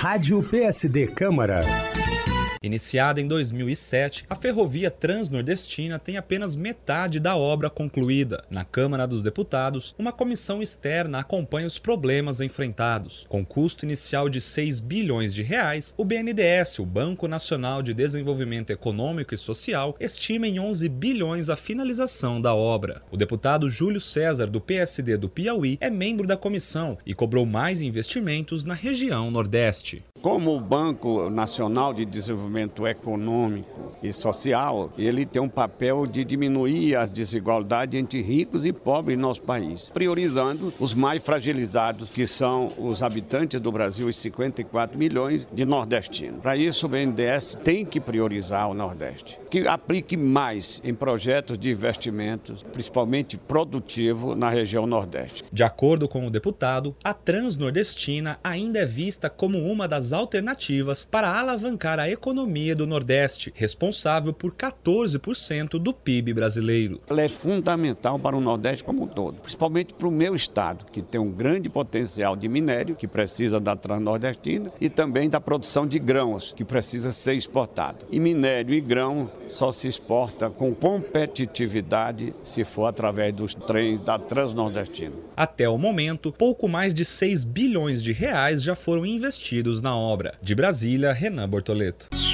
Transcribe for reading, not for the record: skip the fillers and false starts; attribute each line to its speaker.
Speaker 1: Rádio PSD Câmara.
Speaker 2: Iniciada em 2007, a ferrovia Transnordestina tem apenas metade da obra concluída. Na Câmara dos Deputados, uma comissão externa acompanha os problemas enfrentados. Com custo inicial de 6 bilhões de reais, o BNDES, o Banco Nacional de Desenvolvimento Econômico e Social, estima em 11 bilhões a finalização da obra. O deputado Júlio César, do PSD do Piauí, é membro da comissão e cobrou mais investimentos na região Nordeste.
Speaker 3: Como o Banco Nacional de Desenvolvimento Econômico e Social, ele tem um papel de diminuir as desigualdades entre ricos e pobres em nosso país, priorizando os mais fragilizados, que são os habitantes do Brasil, os 54 milhões de nordestinos. Para isso, o BNDES tem que priorizar o Nordeste, que aplique mais em projetos de investimentos, principalmente produtivo, na região Nordeste.
Speaker 2: De acordo com o deputado, a Transnordestina ainda é vista como uma das alternativas para alavancar a economia do Nordeste, responsável por 14% do PIB brasileiro.
Speaker 3: Ela é fundamental para o Nordeste como um todo, principalmente para o meu estado, que tem um grande potencial de minério, que precisa da Transnordestina, e também da produção de grãos, que precisa ser exportado. E minério e grão só se exporta com competitividade se for através dos trens da Transnordestina.
Speaker 2: Até o momento, pouco mais de 6 bilhões de reais já foram investidos na obra. De Brasília, Renan Bortoleto.